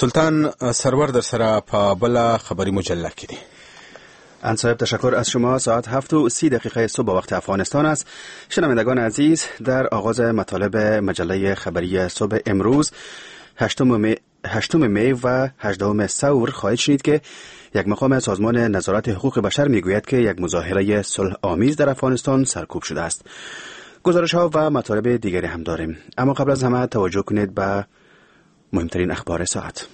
سلطان سرور در سره په بل خبری مجله کې دي. ان صاحب تشکر از شما. ساعت 7:30 صبح وقت افغانستان است. شنوندگان عزیز، در آغاز مطالب مجله خبری صبح امروز 8 می و 18 ثور خواهید شنید که یک مقام سازمان نظارت حقوق بشر میگوید که یک مظاهره صلح آمیز در افغانستان سرکوب شده است. گزارش ها و مطالب دیگری هم داریم، اما قبل از همه توجه کنید به مهمترین اخبار ساعت.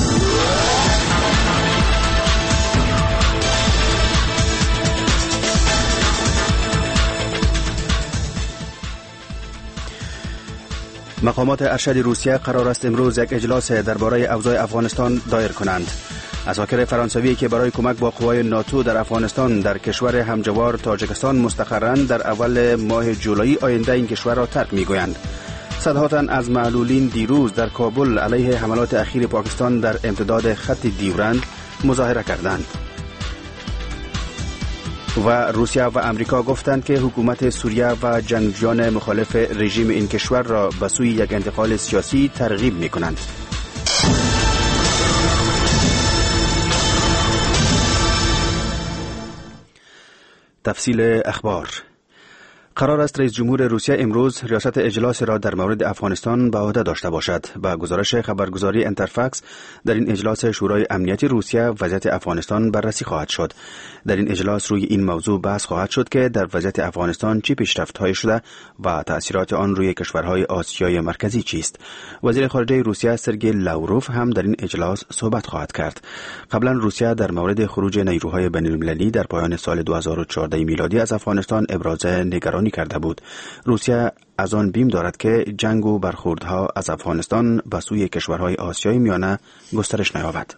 مقامات ارشد روسیه قرار است امروز یک اجلاس درباره اوضاع افغانستان دایر کنند. اساکر فرانسوی که برای کمک با قوای ناتو در افغانستان در کشور همجوار تاجیکستان مستقرند در اول ماه جولای آینده این کشور را ترک می‌گویند. صدها تن از معلولین دیروز در کابل علیه حملات اخیر پاکستان در امتداد خط دیورند مظاهره کردند. و روسیه و امریکا گفتند که حکومت سوریه و جنگجویان مخالف رژیم این کشور را به سوی یک انتقال سیاسی ترغیب می‌کنند. تفصیل اخبار. قرار است رئیس جمهور روسیه امروز ریاست اجلاس را در مورد افغانستان به عهده داشته باشد. با گزارش خبرگزاری انترفکس، در این اجلاس شورای امنیتی روسیه وضعیت افغانستان بررسی خواهد شد. در این اجلاس روی این موضوع بحث خواهد شد که در وضعیت افغانستان چه پیشرفت‌هایی شده و تأثیرات آن روی کشورهای آسیای مرکزی چیست. وزیر خارجه روسیه سرگئی لاوروف هم در این اجلاس صحبت خواهد کرد. قبلا روسیه در مورد خروج نیروهای بین‌المللی در پایان سال 2014 میلادی از افغانستان ابراز نگرانی کرده بود. روسیه از آن بیم دارد که جنگ و برخوردها از افغانستان به سوی کشورهای آسیای میانه گسترش نیابد.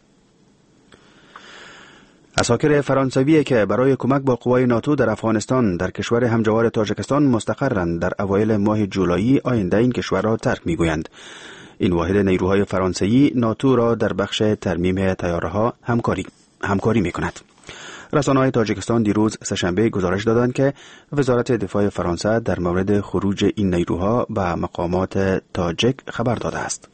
اساکر فرانسوی که برای کمک با قوای ناتو در افغانستان در کشور همجوار تاجیکستان مستقرند در اوایل ماه جولای آینده این کشور را ترک میگویند. این واحد نیروهای فرانسوی ناتو را در بخش ترمیم طیاره‌ها همکاری میکند. رسانه‌های تاجیکستان دیروز سه‌شنبه گزارش دادند که وزارت دفاع فرانسه در مورد خروج این نیروها به مقامات تاجیک خبر داده است.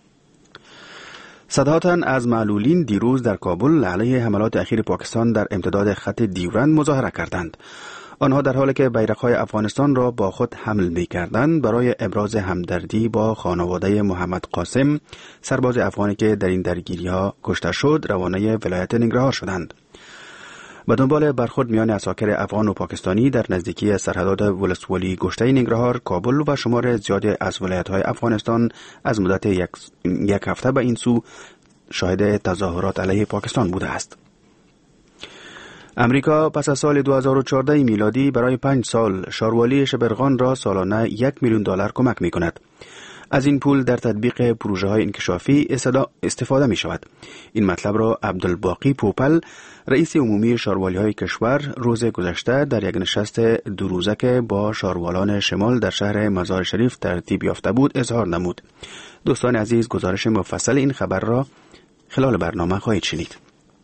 صدها تن از معلولین دیروز در کابل علیه حملات اخیر پاکستان در امتداد خط دیورند مظاهره کردند. آنها در حالی که بیرق‌های افغانستان را با خود حمل می‌کردند برای ابراز همدردی با خانواده محمد قاسم، سرباز افغانی که در این درگیری‌ها کشته شد، روانه ولایت ننگرهار شدند. به دنبال برخورد میان اساکر افغان و پاکستانی در نزدیکی سرحدات ولسوالی گشته ننگرهار، کابل و شمار زیادی از ولایت‌های افغانستان از مدت یک هفته به این سو شاهد تظاهرات علیه پاکستان بوده است. امریکا پس از سال 2014 میلادی برای 5 سال شاروالی شبرغان را سالانه $1,000,000 کمک می کند. از این پول در تطبیق پروژه های انکشافی استفاده می شود. این مطلب را عبدالباقی پوپل، رئیس عمومی شاروالی های کشور، روز گذشته در یک نشست 2 روزه که با شاروالان شمال در شهر مزار شریف ترتیب یافته بود اظهار نمود. دوستان عزیز، گزارش مفصل این خبر را خلال برنامه خواهید شنید.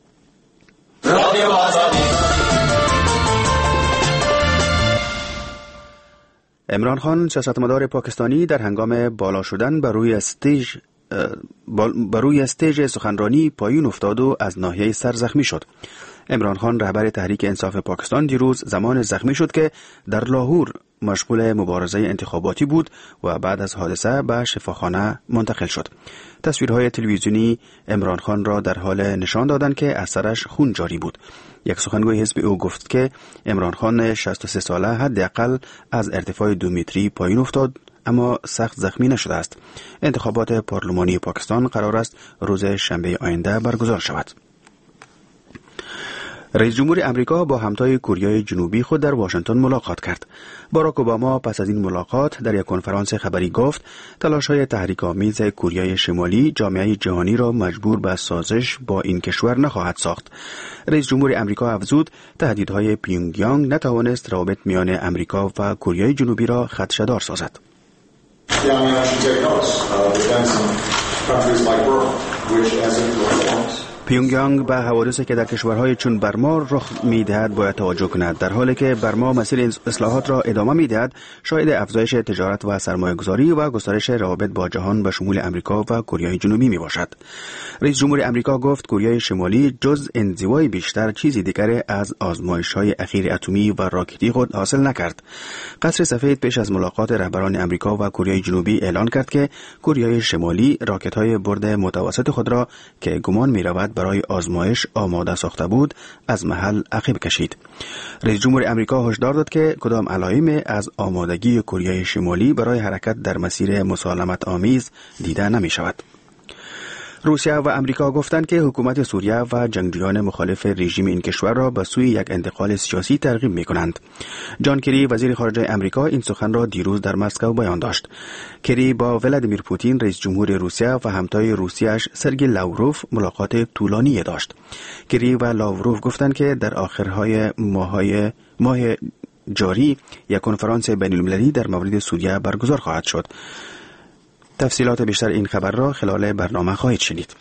عمران خان، سیاستمدار پاکستانی، در هنگام بالا شدن بر روی استیج سخنرانی پایین افتاد و از ناحیه سر زخمی شد. عمران خان، رهبر تحریک انصاف پاکستان، دیروز زمان زخمی شد که در لاهور مشغول مبارزه انتخاباتی بود و بعد از حادثه به شفاخانه منتقل شد. تصویرهای تلویزیونی عمران خان را در حال نشان دادند که از سرش خون جاری بود. یک سخنگوی حزب او گفت که عمران خان 63 ساله حداقل از ارتفاع 2 متری پایین افتاد اما سخت زخمی نشده است. انتخابات پارلمانی پاکستان قرار است روز شنبه آینده برگزار شود. رئیس جمهور امریکا با همتای کره جنوبی خود در واشنگتن ملاقات کرد. باراک اوباما پس از این ملاقات در یک کنفرانس خبری گفت تلاش‌های تحریک‌آمیز کره شمالی جامعه جهانی را مجبور به سازش با این کشور نخواهد ساخت. رئیس جمهور امریکا افزود تهدیدهای پیونگیانگ نتوانست روابط میان امریکا و کره جنوبی را خدشه‌دار سازد. پیونگیانگ به حوادثی که در کشورهای چون برما رخ می‌دهد باید توجه کند. در حالی که برما مسیر اصلاحات را ادامه می‌دهد، شاهد افزایش تجارت و سرمایه‌گذاری و گسترش روابط با جهان به شمول امریکا و کره جنوبی میباشد. رئیس جمهور امریکا گفت کره شمالی جز انزوای بیشتر چیزی دیگر از آزمایش‌های اخیر اتمی و راکتی خود حاصل نکرد. قصر سفید پیش از ملاقات رهبران امریکا و کره جنوبی اعلان کرد که کره شمالی راکت‌های برد متوسط خود را که گمان می‌رود برای آزمایش آماده ساخته بود از محل عقب کشید. رئیس جمهور امریکا هشدار داد که کدام علائمی از آمادگی کره شمالی برای حرکت در مسیر مسالمت آمیز دیده نمی شود. روسیه و امریکا گفتند که حکومت سوریه و جنگجویان مخالف رژیم این کشور را به سوی یک انتقال سیاسی ترغیب می کنند. جان کری وزیر خارجه امریکا این سخن را دیروز در مسکو بیان داشت. کری با ولادیمیر پوتین رئیس جمهور روسیه و همتای روسیه‌اش سرگئی لاوروف ملاقات طولانی داشت. کری و لاوروف گفتند که در آخرهای ماه جاری یک کنفرانس بین‌المللی در مورد سوریه برگزار خواهد شد. تفصیلات بیشتر این خبر را خلال برنامه خواهید شنید.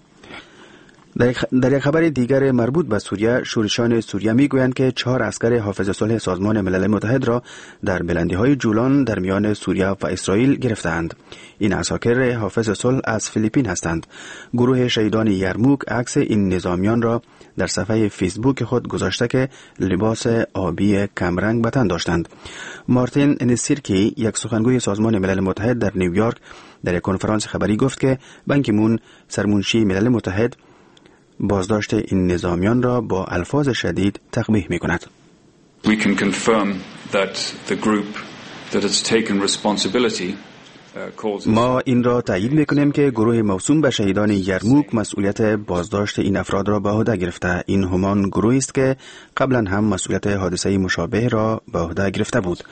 در یک خبر دیگر مربوط به سوریه، شورشان سوریه میگویند که 4 عسکر حافظ صلح سازمان ملل متحد را در بلندی‌های جولان در میان سوریه و اسرائیل گرفتند. این عساکر حافظ صلح از فیلیپین هستند. گروه شهیدان یرموک عکس این نظامیان را در صفحه فیسبوک خود گذاشته که لباس آبی کمرنگ به تن داشتند. مارتین انسیرکی، یک سخنگوی سازمان ملل متحد در نیویورک، در یک کنفرانس خبری گفت که بان کی مون، سرمنشی ملل متحد، بازداشت این نظامیان را با الفاظ شدید تقبیح می‌کند. We can confirm that the group that has taken responsibility ما این را تایید می‌کنیم که گروه موسوم به شهیدان یرموک مسئولیت بازداشت این افراد را به عهده گرفته. این همان گروهی است که قبلا هم مسئولیت حادثه مشابه را به عهده گرفته بود.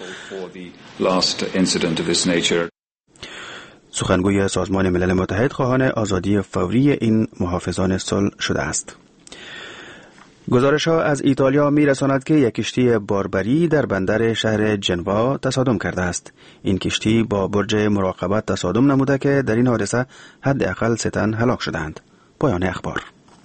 سخنگوی سازمان ملل متحد خواهان آزادی فوری این محافظان صلح شده است. گزارش‌ها از ایتالیا می‌رساند که یک کشتی باربری در بندر شهر جنوا تصادم کرده است. این کشتی با برج مراقبت تصادم نموده که در این حادثه حداقل 3 تن هلاک شدند. پایان اخبار.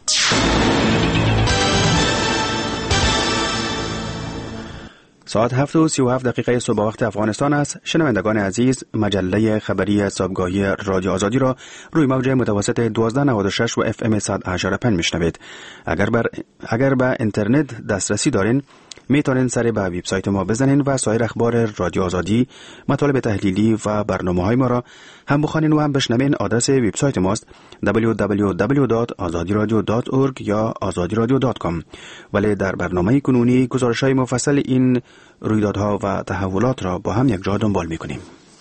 ساعت 7:37 صبح وقت افغانستان است. شنوندگان عزیز، مجله خبری صبحگاهی رادیو آزادی را روی موج متوسط 1296 و FM 100.5 میشنوید. اگر به اینترنت دسترسی دارین، میتونین سر به وبسایت ما بزنین و سایر اخبار رادیو آزادی، مطالب تحلیلی و برنامه‌های ما را هم بخوانین و هم بشنوین. آدرس وبسایت ماست www.azadiradio.org یا azadiradio.com. ولی در برنامه کنونی گزارش‌های مفصل این رویدادها و تحولات را با هم یک جا دنبال می‌کنیم.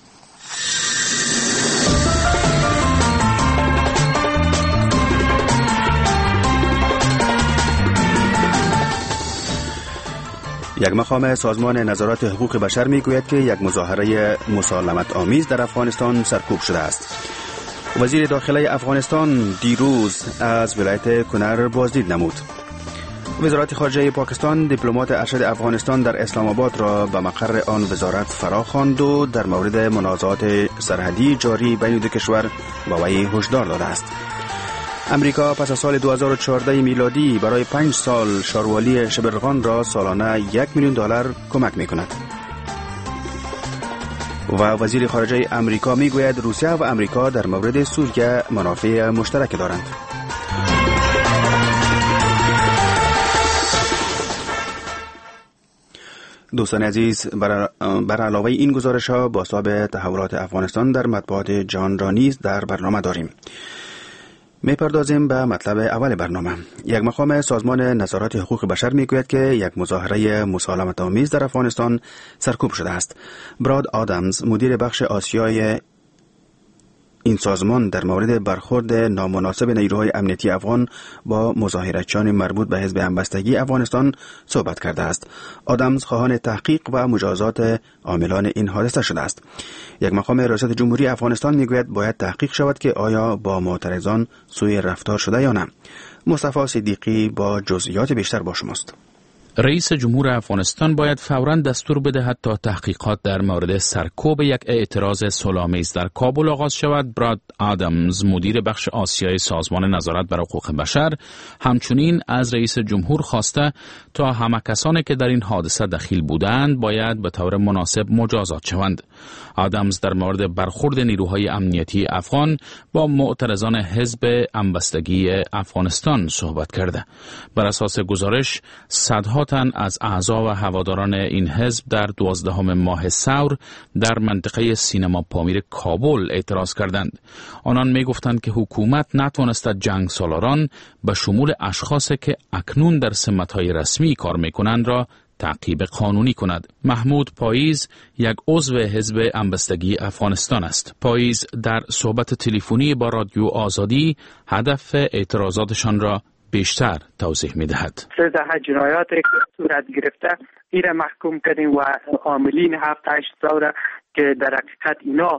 یک مقام سازمان نظارت حقوق بشر میگوید که یک مظاهره مسالمت آمیز در افغانستان سرکوب شده است. وزیر داخلی افغانستان دیروز از ولایت کنر بازدید نمود. وزارت خارجه پاکستان دیپلمات ارشد افغانستان در اسلام آباد را به مقر آن وزارت فراخواند و در مورد منازعات سرحدی جاری بین دو کشور به وی هشدار داده است. امریکا پس از سال 2014 میلادی برای 5 سال شاروالی شبرغان را سالانه $1,000,000 کمک می‌کند. و وزیر خارجه امریکا میگوید روسیه و امریکا در مورد سوریه منافع مشترک دارند. دوستان عزیز، بر علاوه این گزارش‌ها با صاحب تحولات افغانستان در مطبوعات جهان را نیز در برنامه داریم. میپردازیم به مطلب اول برنامه. یک مقام سازمان نظارت حقوق بشر میگوید که یک مظاهره مسالمت آمیز در افغانستان سرکوب شده است. براد آدمز، مدیر بخش آسیای این سازمان، در مورد برخورد نامناسب نیروهای امنیتی افغان با مظاهرتچیان مربوط به حزب همبستگی افغانستان صحبت کرده است. آدمز خواهان تحقیق و مجازات عاملان این حادثه شده است. یک مقام ریاست جمهوری افغانستان میگوید باید تحقیق شود که آیا با معترضان سوء رفتار شده یا نه. مصطفی صدیقی با جزئیات بیشتر با شماست. رئیس جمهور افغانستان باید فوراً دستور بدهد تا تحقیقات در مورد سرکوب یک اعتراض صلح‌آمیز در کابل آغاز شود. براد آدامز، مدیر بخش آسیای سازمان نظارت بر حقوق بشر، همچنین از رئیس جمهور خواسته تا همه کسانی که در این حادثه دخیل بودند باید به طور مناسب مجازات شوند. آدامز در مورد برخورد نیروهای امنیتی افغان با معترضان حزب همبستگی افغانستان صحبت کرده. بر اساس گزارش، صدها تن از اعضا و هواداران این حزب در 12 ماه ثور در منطقه سینما پامیر کابل اعتراض کردند. آنان می گفتند که حکومت نتوانسته جنگ سالاران به شمول اشخاصی که اکنون در سمت‌های رسمی کار می‌کنند را تعقیب قانونی کند. محمود پاییز یک عضو حزب همبستگی افغانستان است. پاییز در صحبت تلفنی با رادیو آزادی هدف اعتراضاتشان را بیشتر توضیح می دهد. 13 جنایات صورت گرفته ایره محکوم کردیم و عاملین 7-8 سال که در حقیقت اینا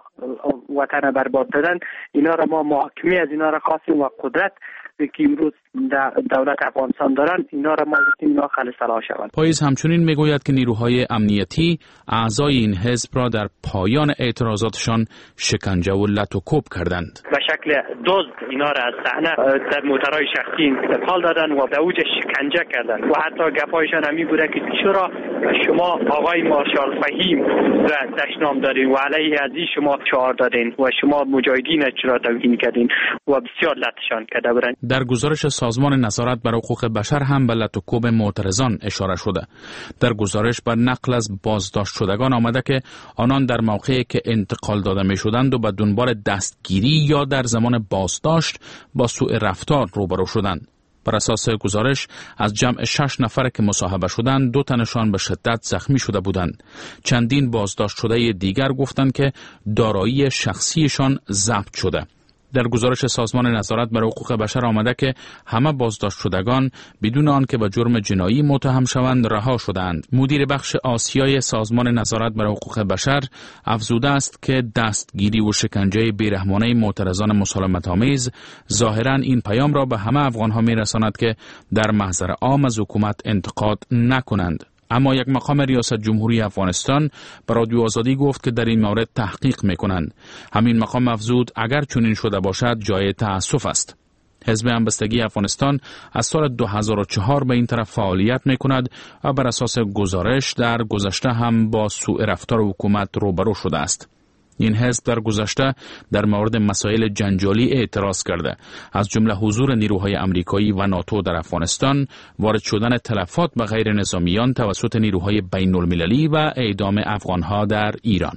وطن برباد دادن، اینا را ما محاکمه از اینا را خواستیم و قدرت که امروز دولت افغانستان دارن اینا را ما گفتیم اینا خالص صلاح شوند. پاییز همچنین میگوید که نیروهای امنیتی اعضای این حزب را در پایان اعتراضاتشان شکنجه و لط و کوب کردند. به شکل دزد اینا را از صحنه در موترهای شخصی انتقال دادن و به اوج شکنجه کردن و حتی گپایشان همی بوده که چرا شما آقای مارشال فهیم را دشنام دارین و علیه از این شما شعار دادین و شما مجاهدین چرا توهین کردین و بسیار لطشان کرده بودند. در گزارش سازمان نظارت بر حقوق بشر هم به لط و کوب معترضان اشاره شده. در گزارش بر نقل از بازداشت شدگان آمده که آنان در موقعی که انتقال داده می شدند و به دنبال دستگیری یا در زمان بازداشت با سوء رفتار روبرو شدند. بر اساس گزارش از جمع 6 نفر که مصاحبه شدند 2 تنشان به شدت زخمی شده بودند. چندین بازداشت شده دیگر گفتند که دارایی شخصیشان ضبط شده. در گزارش سازمان نظارت بر حقوق بشر آمده که همه بازداشت شدگان بدون آنکه به جرم جنایی متهم شوند رها شدند. مدیر بخش آسیای سازمان نظارت بر حقوق بشر افزوده است که دستگیری و شکنجه بیرحمانه معترضان مسالمت‌آمیز ظاهراً این پیام را به همه افغان‌ها می‌رساند که در محضر عام از حکومت انتقاد نکنند. اما یک مقام ریاست جمهوری افغانستان به رادیو آزادی گفت که در این مورد تحقیق می‌کنند. همین مقام افزود اگر چنین شده باشد جای تأسف است. حزب همبستگی افغانستان از سال 2004 به این طرف فعالیت می‌کند و بر اساس گزارش در گذشته هم با سوء رفتار حکومت روبرو شده است. این حزب در گذشته در مورد مسائل جنجالی اعتراض کرده، از جمله حضور نیروهای امریکایی و ناتو در افغانستان، وارد شدن تلفات به غیر نظامیان توسط نیروهای بین المللی و اعدام افغانها در ایران.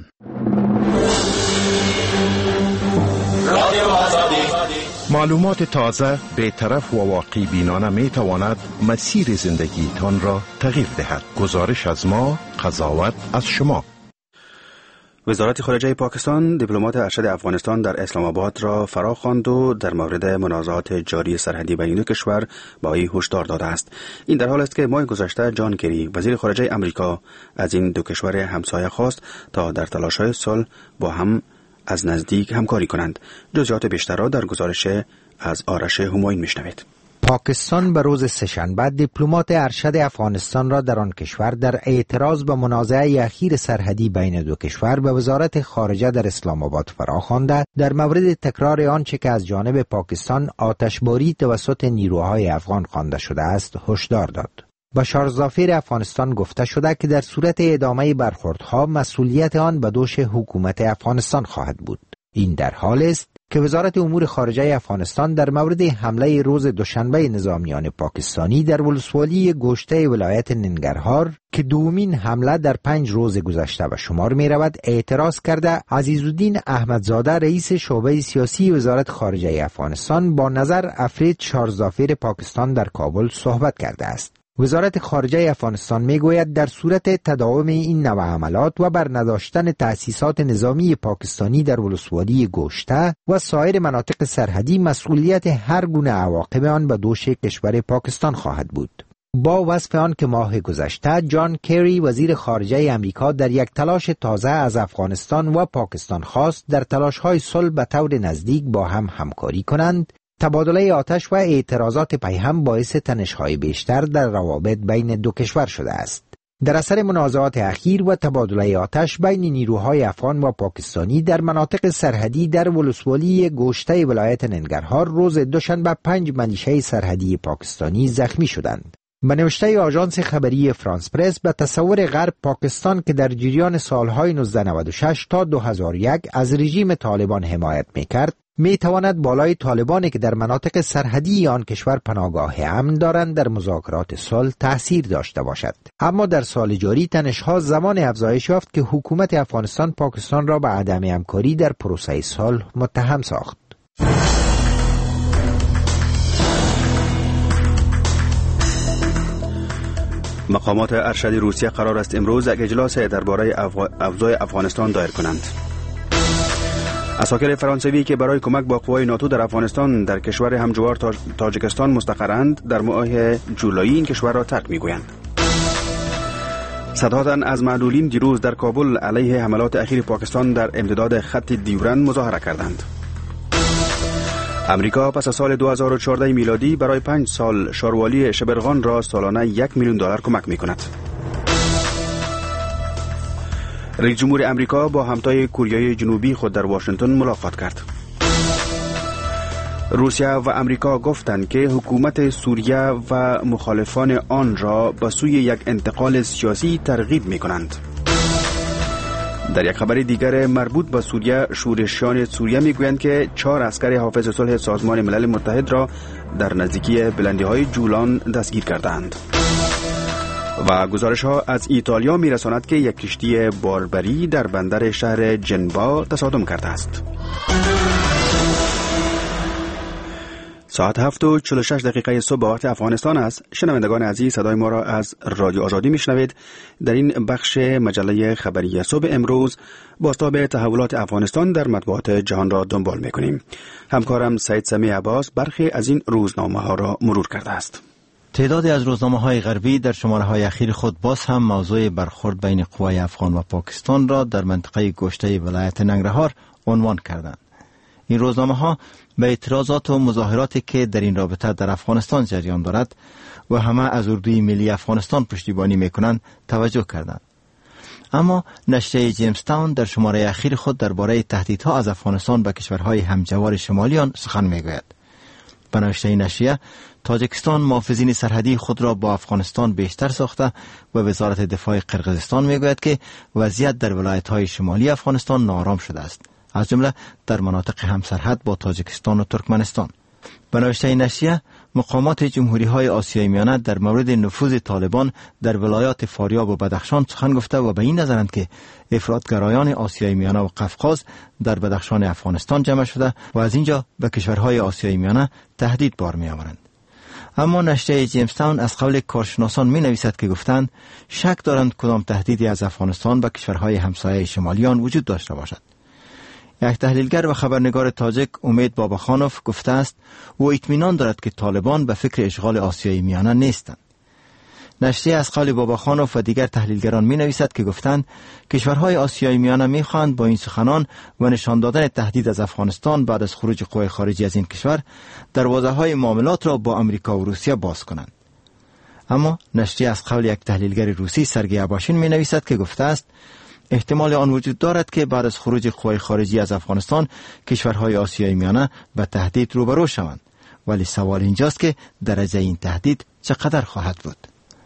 معلومات تازه، بی‌طرف و واقعی بینانه می تواند مسیر زندگیتان را تغییر دهد. گزارش از ما، قضاوت از شما. وزارت خارجه پاکستان دیپلمات ارشد افغانستان در اسلام آباد را فرا خواند و در مورد منازعات جاری سرحدی بین دو کشور با او هشدار داده است. این در حال است که ماه گذشته جان کری وزیر خارجه امریکا از این دو کشور همسایه خواست تا در تلاش‌های صلح با هم از نزدیک همکاری کنند. جزئیات بیشتر را در گزارش از آرش همایون میشنوید. پاکستان به روز سه‌شنبه دیپلمات ارشد افغانستان را در آن کشور در اعتراض به منازعه اخیر سرحدی بین دو کشور به وزارت خارجه در اسلام آباد فراخوانده در مورد تکرار آنچه که از جانب پاکستان آتشباری توسط نیروهای افغان خوانده شده است هشدار داد. بشار ظافر افغانستان گفته شده که در صورت ادامه برخوردها مسئولیت آن به دوش حکومت افغانستان خواهد بود. این در حال است که وزارت امور خارجه افغانستان در مورد حمله روز دوشنبه نظامیان پاکستانی در ولسوالی گوشته ولایت ننگرهار که دومین حمله در 5 روز گذشته به شمار می رود اعتراض کرده عزیزالدین احمدزاده رئیس شعبه سیاسی وزارت خارجه افغانستان با نظر افرید شارظافر پاکستان در کابل صحبت کرده است. وزارت خارجه افغانستان میگوید در صورت تداوم این نوع حملات و بر نداشتن تأسیسات نظامی پاکستانی در ولسوالی گوشته و سایر مناطق سرحدی مسئولیت هر گونه عواقب آن به دوش کشور پاکستان خواهد بود. با وصف آن که ماه گذشته جان کری وزیر خارجه امریکا در یک تلاش تازه از افغانستان و پاکستان خواست در تلاش‌های صلح به طور نزدیک با هم همکاری کنند، تبادله آتش و اعتراضات پیهم باعث تنش‌های بیشتر در روابط بین دو کشور شده است. در اثر منازعات اخیر و تبادله آتش بین نیروهای افغان و پاکستانی در مناطق سرحدی در ولسوالی گوشته ولایت ننگرهار روز دوشنبه 5 ملیشه سرحدی پاکستانی زخمی شدند. به نوشته آژانس خبری فرانس پرس، به تصور غرب پاکستان که در جریان سالهای 1996 تا 2001 از رژیم طالبان حمایت می‌کرد، می‌تواند بالای طالبانی که در مناطق سرحدی آن کشور پناهگاه امن دارند در مذاکرات صلح تأثیر داشته باشد. اما در سال جاری تنش‌ها زمان افزایش یافت که حکومت افغانستان پاکستان را به عدم همکاری در پروسه صلح متهم ساخت. مقامات ارشد روسیه قرار است امروز یک اجلاس درباره اوضاع افغانستان دایر کنند. عساکر فرانسوی که برای کمک با قوای ناتو در افغانستان در کشور همجوار تاجیکستان مستقرند در ماه جولای این کشور را ترک می‌گویند. صدها تن از معلولین دیروز در کابل علیه حملات اخیر پاکستان در امتداد خط دیورند مظاهره کردند. امریکا پس از سال 2014 میلادی برای 5 سال شاروالی شبرغان را سالانه $1,000,000 کمک می‌کند. رئیس جمهور امریکا با همتای کره جنوبی خود در واشنگتن ملاقات کرد. روسیه و امریکا گفتند که حکومت سوریه و مخالفان آن را به سوی یک انتقال سیاسی ترغیب می‌کنند. در یک خبر دیگر مربوط به سوریه، شورشیان سوریه میگویند که 4 عسکر حافظ صلح سازمان ملل متحد را در نزدیکی بلندی‌های جولان دستگیر کردند. و گزارش ها از ایتالیا میرساند که یک کشتی باربری در بندر شهر جنوا تصادم کرده است. ساعت 7:46 صبح به وقت افغانستان است. شنوندگان عزیز، صدای ما را از رادیو آزادی میشنوید. در این بخش مجله خبری صبح امروز بازتاب تحولات افغانستان در مطبوعات جهان را دنبال میکنیم. همکارم سید سمی عباس برخی از این روزنامه ها را مرور کرده است. تعدادی از روزنامه‌های غربی در شماره‌های اخیر خود باز هم موضوع برخورد بین قوای افغان و پاکستان را در منطقه گوشته ولایت ننگرهار عنوان کردند. این روزنامه‌ها به اعتراضات و مظاهراتی که در این رابطه در افغانستان جریان دارد و همه از اردوی ملی افغانستان پشتیبانی می‌کنند توجه کردند. اما نشریه جیمز تاون در شماره اخیر خود درباره تهدیدها از افغانستان به کشورهای همجوار شمالی آن سخن می‌گوید. به نوشته نشریه، تاجیکستان محافظین سرحدی خود را با افغانستان بیشتر ساخته و وزارت دفاع قرقیزستان میگوید که وضعیت در ولایت‌های شمالی افغانستان ناآرام شده است، از جمله در مناطق همسرحد با تاجیکستان و ترکمنستان. به نوشته نشریه، مقامات جمهوری‌های آسیای میانه در مورد نفوذ طالبان در ولایات فاریاب و بدخشان سخن گفته و به این نظرند که افراطگرایان آسیای میانه و قفقاز در بدخشان افغانستان جمع شده و از اینجا به کشورهای آسیای میانه تهدید بار می‌آورند. اما نشریه جیمز تاون از قول کارشناسان می نویسد که گفتند شک دارند کدام تهدیدی از افغانستان به کشورهای همسایه شمالی آن وجود داشته باشد. یک تحلیلگر و خبرنگار تاجیک امید باباخانوف گفته است او اطمینان دارد که طالبان به فکر اشغال آسیای میانه نیستند. نشریه از قول باباخانوف و دیگر تحلیلگران می نویسد که گفتند کشورهای آسیای میانه می خواهند با این سخنان و نشان دادن تهدید از افغانستان بعد از خروج قوای خارجی از این کشور دروازه‌های معاملات را با امریکا و روسیه باز کنند. اما نشریه از قول یک تحلیلگر روسی سرگئی اباشین می نویسد که گفته است احتمال آن وجود دارد که بعد از خروج قوای خارجی از افغانستان کشورهای آسیای میانه به تهدید روبرو شوند، ولی سوال اینجاست که درجه این تهدید چقدر خواهد بود.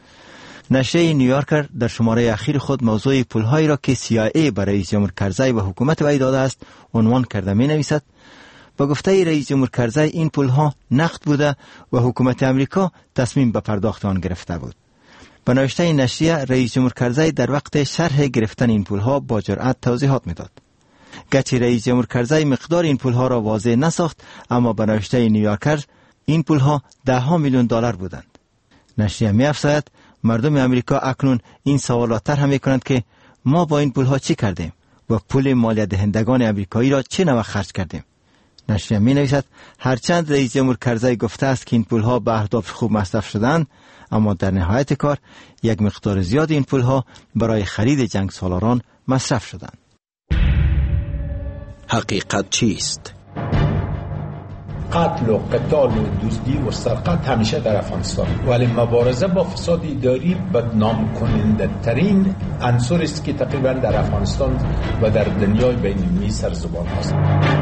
نشریه نیویورکر در شماره اخیر خود موضوع پولهایی را که CIA برای رئیس جمهور کرزی و حکومت وی داده است عنوان کرده می نویسد با گفته رئیس جمهور کرزی این پولها نقد بوده و حکومت امریکا تصمیم به پرداخت آن گرفته بود. به نوشته نشریه رئیس جمهور کرزی در وقت شرح گرفتن این پولها با جرأت توضیحات میداد. گرچه رئیس جمهور کرزی مقدار این پولها را واضح نساخت، اما به نوشته نیویورکر این پولها $10 میلیون بودند. نشریه می‌افزاید مردم امریکا اکنون این سوالات طرح می‌کنند که ما با این پولها چی کردیم و پول مالیات دهندگان امریکایی را چه نوع خرج کردیم. نشریه می‌نویسد هرچند رئیس جمهور کرزی گفته است که این پولها به اهداف خوب مصرف شدند، اما در نهایت کار یک مقدار زیاد این پولها برای خرید جنگ سالاران مصرف شدند. حقیقت چیست؟ قتل و قتال و دزدی و سرقت همیشه در افغانستان، ولی مبارزه با فساد اداری بدنام کننده ترین عنصر است که تقریبا در افغانستان و در دنیای بین‌المللی سرزبان است.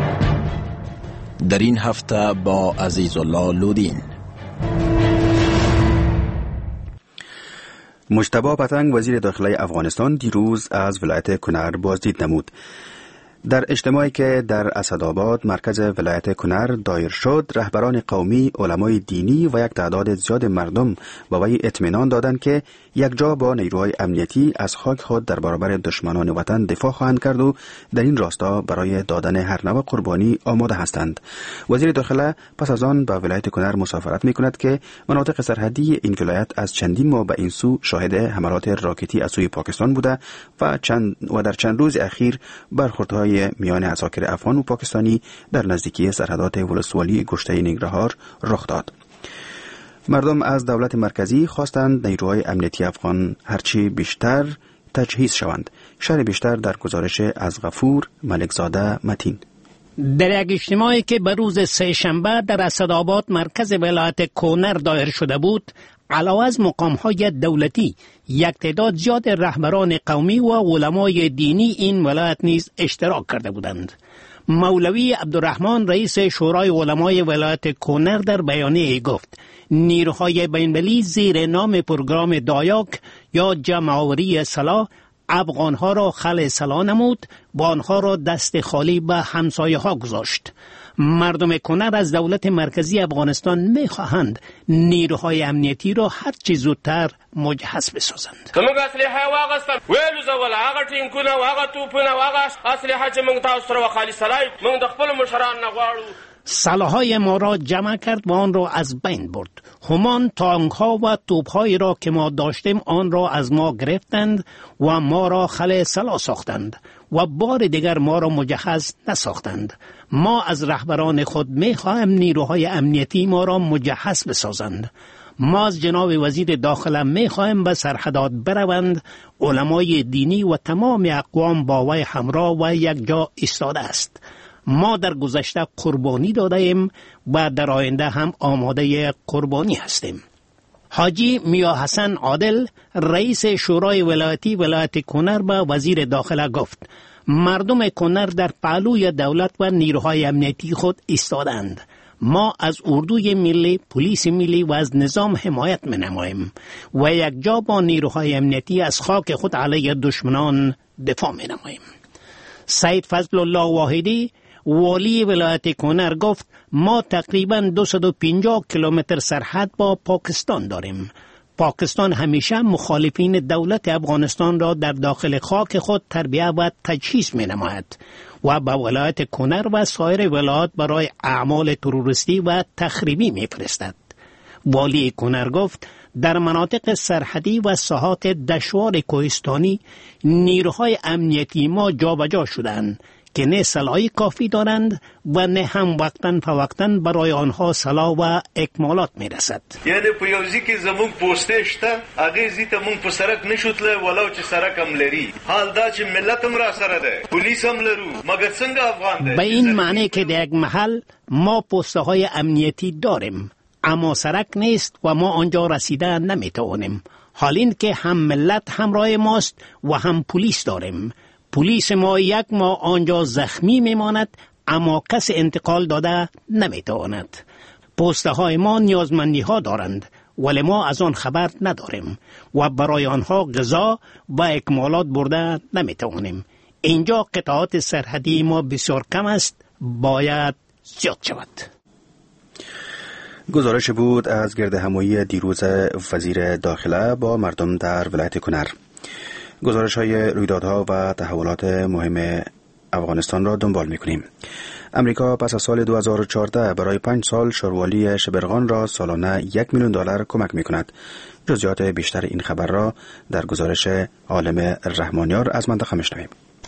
در این هفته با عزیزالله لودین. مجتبی پتنگ وزیر داخلی افغانستان دیروز از ولایت کنر بازدید نمود. در اجتماعی که در اسدآباد مرکز ولایت کنر دایر شد، رهبران قومی، علمای دینی و یک تعداد زیاد مردم به وی اطمینان دادند که یک جا با نیروهای امنیتی از خاک خود در برابر دشمنان وطن دفاع خواهند کرد و در این راستا برای دادن هر نوع قربانی آماده هستند. وزیر داخله پس از آن به ولایت کنر مسافرت می‌کند که مناطق سرحدی این ولایت از چندین ماه به این سو شاهد حملات راکتی از سوی پاکستان بوده و در چند روز اخیر برخوردهای میان عساکر افغان و پاکستانی در نزدیکی سرحدات ولسوالی گشته ننگرهار رخ داد. مردم از دولت مرکزی خواستند نیروهای امنیتی افغان هرچی بیشتر تجهیز شوند. شرح بیشتر در گزارش از غفور ملکزاده متین. در یک اجتماعی که به روز سه‌شنبه در اسدآباد مرکز ولایت کنر دایر شده بود، علاوه از مقام‌های دولتی، یک تعداد زیاد رهبران قومی و علمای دینی این ولایت نیز اشتراک کرده بودند. مولوی عبدالرحمن رئیس شورای علمای ولایت کنر در بیانیه گفت نیروهای بین‌المللی زیر نام پروگرام دایاک یا جمع‌آوری صلاح افغانها را خلع صلاح نمود و آنها را دست خالی به همسایه ها گذاشت. مردم کنر از دولت مرکزی افغانستان می‌خواهند نیروهای امنیتی را هر چه زودتر مجهز بسازند. که موږ اسلحه واغستل ویلو زول هغه ټینکونه او هغه توپونه او هغه اسلحه چې موږ تاسو سره خالي سلای موږ د خپل مشران نه غواړو. سلاح‌های ما را جمع کرد و آن را از بین برد. همان تانک‌ها و توپ‌هایی را که ما داشتیم آن را از ما گرفتند و ما را خلع سلاح ساختند و بار دیگر ما را مجهز نساختند. ما از رهبران خود می‌خواهیم نیروهای امنیتی ما را مجهز بسازند. ما از جناب وزیر داخله می‌خواهیم به سرحدات بروند. علمای دینی و تمام اقوام با وی همراه و یک جا ایستاده است. ما در گذشته قربانی داده ایم و در آینده هم آماده قربانی هستیم. حاجی میا حسن عادل رئیس شورای ولایتی ولایت کنر به وزیر داخله گفت مردم کنر در پهلوی دولت و نیروهای امنیتی خود ایستادند. ما از اردوی ملی، پلیس ملی و از نظام حمایت می‌نماییم و یک جا با نیروهای امنیتی از خاک خود علیه دشمنان دفاع می‌نماییم. سید فضل الله واحدی والی ولایت کنر گفت ما تقریباً 250 کیلومتر سرحد با پاکستان داریم. پاکستان همیشه مخالفین دولت افغانستان را در داخل خاک خود تربیه و تجهیز می نماید و به ولایت کنر و سایر ولایات برای اعمال تروریستی و تخریبی می فرستد. والی کنر گفت در مناطق سرحدی و ساحات دشوار کوهستانی نیروهای امنیتی ما جابجا شدند که نه سلاح کافی دارند و نه هم وقتاً فوقتاً برای آنها سلاح و اکمالات میرسد. یعنی په یوځی کې زموږ پوسټه شته هغه زی ته مونږ په سرک نشوتله ولو چې سرک هم لري. حال دا چې ملت هم را سره ده پولیس هم لرو مګر څنګه افغان ده. به این معنی که در یک محل ما پوسته های امنیتی داریم اما سرک نیست و ما آنجا رسیده نمیتوانیم. حال این که هم ملت همراه ماست و هم پلیس داریم. پلیس ما یک ماه آنجا زخمی میماند اما کس انتقال داده نمیتواند. پوسته های ما نیازمندی ها دارند ولی ما از آن خبر نداریم و برای آنها غذا و اکمالات برده نمیتوانیم. اینجا قطعات سرحدی ما بسیار کم است، باید زیاد شود. گزارش بود از گرد همایی دیروز وزیر داخله با مردم در ولایت کنر. گزارش های رویدادها و تحولات مهم افغانستان را دنبال می‌کنیم. امریکا پس از سال 2014 برای 5 سال شوروالی شبرغان را سالانه $1 میلیون کمک می‌کند. جزئیات بیشتر این خبر را در گزارش عالم رحمانیار از منطقه می‌شنویم.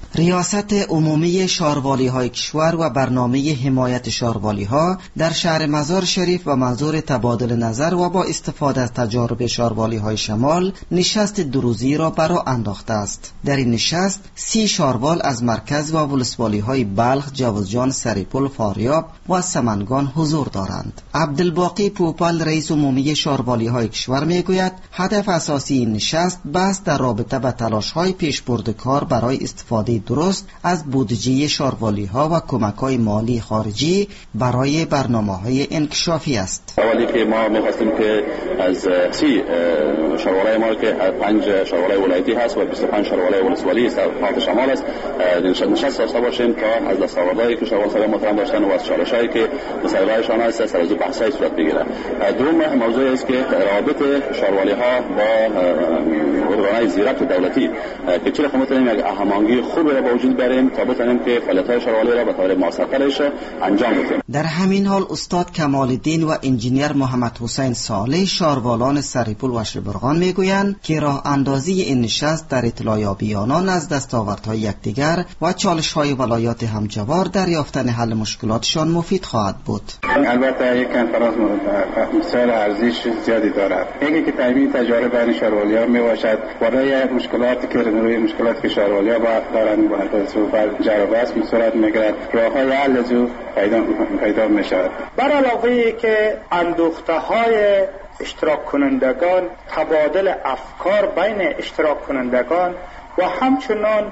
ریاست عمومی شاروالی‌های کشور و برنامه حمایت شاروالی‌ها در شهر مزار شریف و منظور تبادل نظر و با استفاده از تجارب شاروالی‌های شمال نشست دروزی را برا انداخته است. در این نشست 30 شاروال از مرکز و ولسوالی‌های بلخ، جوزجان، سریپل، فاریاب و سمنگان حضور دارند. عبدالباقی پوپال رئیس عمومی شاروالی‌های کشور میگوید هدف اساسی این نشست بحث در رابطه با تلاش‌های پیشبرد کار برای استفاده درست از بودجه شاروالی‌ها و کمک‌های مالی خارجی برای برنامه‌های انکشافی است. اولی که ما می‌خواستیم که از 30 شاروالی ما که 5 شاروالی ولایتی هست و 25 شاروالی ولسوالی سرحد شمال است نشست داشته باشیم تا از دستاوردهایی که شاروالی محترم داشتن و از چالش‌هایی که مسئله‌شان است سر از بحث‌های صورت بگیره. دوم موضوع است که روابط شاروالی‌ها با ارگان‌های زیربط دولتی که چرا می‌تونیم یک هماهنگی خوبی را به وجود بیاریم تا بتونیم که فعالیت‌های شاروالی را به طور مؤثرترش انجام بدیم. در همین حال استاد کمال الدین و انجینیر محمد حسین صالح شاروالان سریپل و شبرغان میگویند که راه اندازی این نشست در اطلاعیابی آنان از دستاوردهای یکدیگر و چالش‌های ولایات همجوار در یافتن حل مشکلاتشان مفید خواهد بود. البته یک کنفرانس مسائل ارزش زیادی دارد. یکی که تامین تجارب بین شاروالی‌ها میباشد برای مشکلاتی که روی مشکلاتی که شاروالی‌ها دارند با صحبت جواب است صورت میگیرد راه‌های حل از او پیدا میشود. بر علاوه که اندوخته‌های اشتراک کنندگان، تبادل افکار بین اشتراک کنندگان و همچنان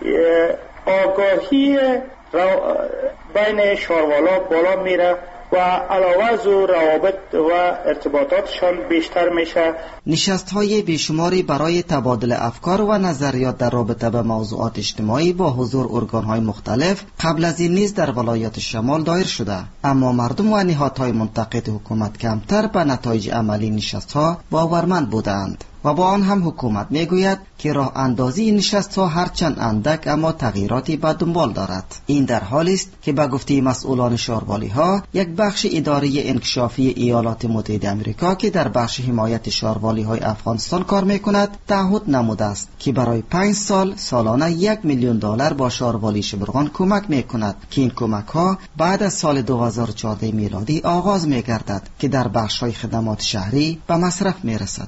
آگاهی بین شاروالا بالا میره و علاوه از روابط و ارتباطاتشان بیشتر میشه. نشست‌های بیشماری برای تبادل افکار و نظریات در رابطه به موضوعات اجتماعی با حضور ارگان‌های مختلف قبل از این نیز در ولایات شمال دایر شده، اما مردم و نهادهای منتقد حکومت کمتر به نتایج عملی نشست‌ها باورمند بودند و با آن هم حکومت میگوید که راه اندازی این نشست‌ها هرچند اندک اما تغییراتی به دنبال دارد. این در حالی است که به گفته مسئولان شاروالی‌ها یک بخش اداره انکشافی ایالات متحده آمریکا که در بخش حمایت شاروالی‌های افغانستان کار میکند تعهد نموده است که برای 5 سال سالانه $1,000,000 با شاروالی شبرغان کمک میکند که این کمک‌ها بعد از سال 2014 میلادی آغاز میگردد که در بخش‌های خدمات شهری به مصرف میرسد.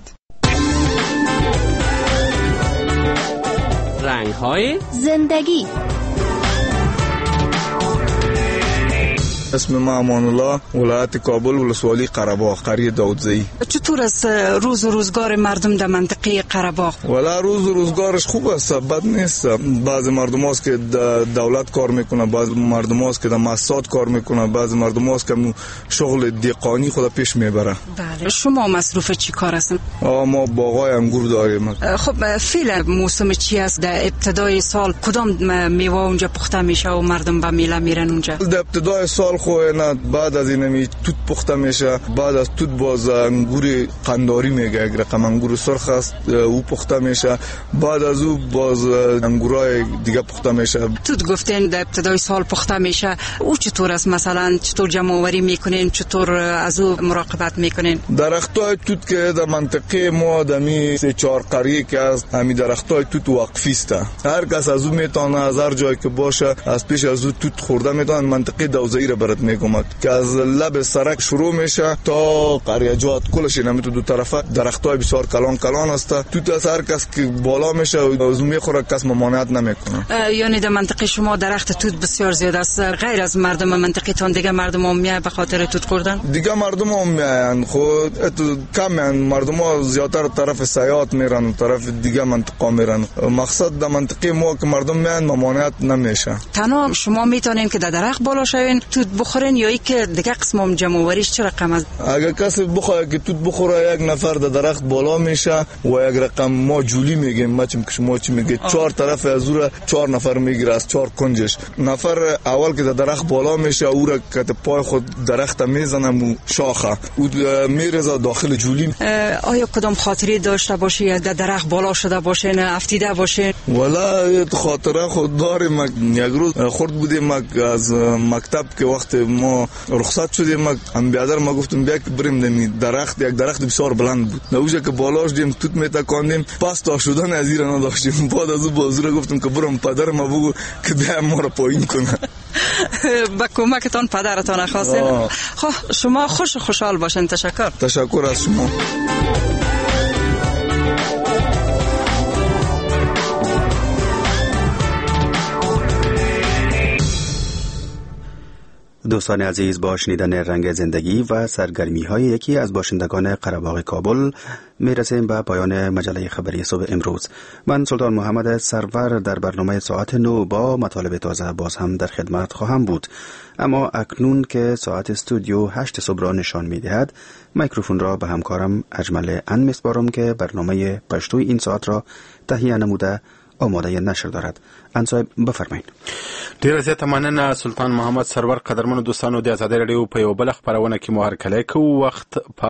رنگ‌های زندگی. اسم ما امان الله، ولایت کابل، ولسوالی قره‌باغ، قریه داودزایی. چطور است روز و روزگار مردم در منطقه قره‌باغ؟ والا روز و روزگارش خوب است، بد نیست. بعضی مردم هست که دولت کار میکنه، بعضی مردم هست که در مؤسسات کار میکنه، بعضی مردم هست که شغل دیقانی خود پیش میبره. بله. شما مصروف چی کار هستین؟ ما باغای انگور داریم. خب فعلا موسم چی است؟ در ابتدای سال کدام میوه اونجا پخته میشه و مردم به میله میرن اونجا؟ در ابتدای سال نه بعد از این توت پخته میشه، بعد از توت باز انگور قنداری میگه، یک رقم انگور سرخ است او پخته میشه، بعد از او باز انگورای دیگه پخته میشه. توت گفتین در ابتدای سال پخته میشه، او چطور است؟ مثلا چطور جمع آوری میکنین، چطور از او مراقبت میکنین؟ درختای توت که در منطقه ما دمی 3-4 قریه که است، همین درختای توت وقفی است، هر کس از او میتونه از هر جایی که باشه از پیش از او توت خورده میتونه. منطقه دوزایی را برات میگم که از لب سرک شروع میشه تا قریجات کلش اینم تو دو طرفه درختای بسیار کلان است. توت از هر کس که بالا میشه از میخوره، کس ممانعت نمیکنه. یعنی در منطقه شما درخت توت بسیار زیاد است. غیر از مردم منطقه تان دیگه مردم هم میای به خاطر توت خوردن؟ دیگه مردم هم میان، خود کم میان، مردم ها زیادتر طرف سیاحت میرن، طرف دیگه منطقه میرن. مقصد در منطقه ما که مردم میان ممانعت نمیشه. تنها شما میتونین که در درخت بالا شوین توت بخورین یا که دیگه قسم جمع آوریش چه رقم است؟ اگه کسی بخواد که توت بخوره یک نفر در درخت بالا میشه و یک رقم ما جولی میگیم، ما شما چی میگه، 4 طرف از او 4 نفر میگیره از 4 کنجش. نفر اول که در درخت بالا میشه او را که پای خود درخت میزنه شاخه او میرزه داخل جولی. آیا کدام خاطری داشته باشی در درخت بالا شده باشین، افتیده باشین؟ والا خاطره خود داریم. یک روز خورد بودیم از مکتب که وقت وقت ما رخصت شدیم هم بیادر ما گفتم بیا که بریم دمی درخت، یک درخت بسیار بلند بود، در اونجا که بالاش دیم توت میتکاندیم، پس تا شدن از این نداشتیم. بعد از اون بازور گفتم که برم پدر ما بگو که بیا ما را پایین کنه. با کمکتان پدرتان خواستین. خب شما خوشحال باشین. تشکر از شما. دوستان عزیز، با شنیدن رنگ زندگی و سرگرمی های یکی از باشندگان قره‌باغ کابل می رسیم به پایان مجله خبری صبح امروز. من سلطان محمد سرور در برنامه ساعت 9 با مطالب تازه باز هم در خدمت خواهم بود. اما اکنون که ساعت استودیو 8 صبح را نشان می دهد، میکروفون را به همکارم اجمل ان میسپارم که برنامه پشتوی این ساعت را تهیه نموده آماده نشر دارد. انصایب بفرمایید. ډیره زیاته مننه سلطان محمد سرور. قدرمنو دوستانو، د آزادۍ راډیو په یو بل خبرونه کې مو هرکلی کوو. وخت